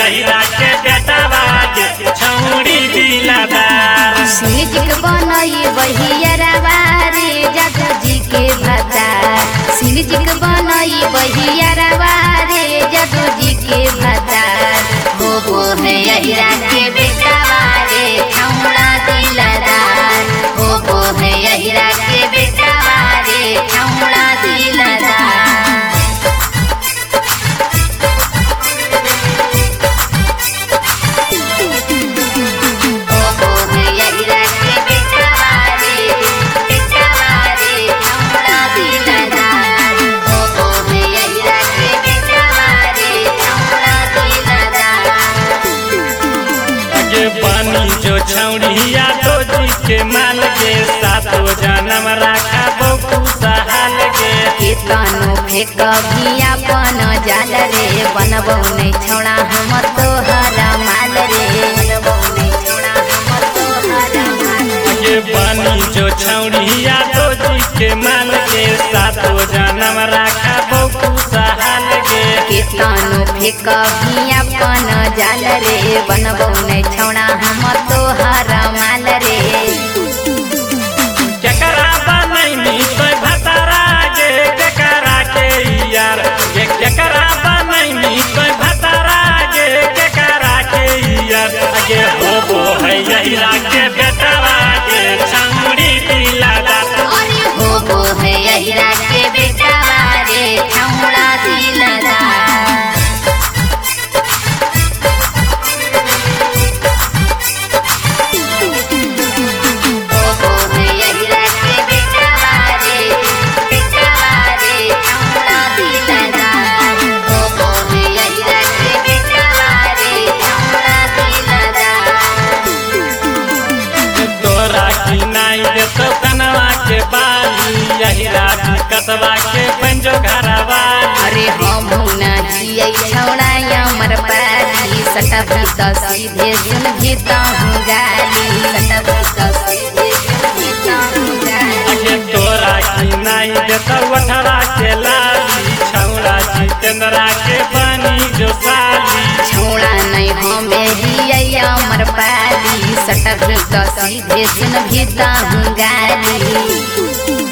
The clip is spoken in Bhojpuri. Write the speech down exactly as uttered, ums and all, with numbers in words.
यहिरा के बेटा बाजे छौड़ी दिलदार। सिंजिक बनई बहियरवा रे जादू जी के भता। सिंजिक बनई बहियरवा रे जादू जी के भता। हो हो है यहिरा के बेटा बाजे छौड़ा दिलदार। हो हो है यहिरा के बेटा बाजे छौड़ा दिलदार। पानी जो छौड़िया तो जी के माल गे सातो जन्म राखा बहु सहाल गे। केतनो फेक भी अपन जाल रे बनबौ नहीं छोड़ा हम तोहर माल रे। बनबौ नहीं छोड़ा हम तोहर माल ये पानी जो छौड़िया तो जी के माल गे सातो जन्म राखा बहु सहाल गे। केतनो फेक भी अपन जाल रे बनबौ नहीं छोड़ा हम तोहर माल रे। केकरा बनैनी तो भतारा गे केकरा के यार गे केकरा बनैनी तो भतारा गे केकरा के यार। गे होबो है यहिरा के बेटा गे छौड़ी दिलदार। अरे हो हो है यहिरा के बेटा रे छौड़ा दिलदार। तो कनवा के बाली यहिरा कसबा के पंजो घरवा। अरे हम जिये छौड़ा हमर पाली सटब तो सीधे सुन भी तो गाली। सटब तो सीधे सुन भी तो गाली। तोरा की नाई देतो वठरा के लाली छौड़ा जितेंद्रा के पानी जो साली। छौड़ा नहीं हमें जिये हमर पाली सटब तो सीधे सुन भी तो गाली।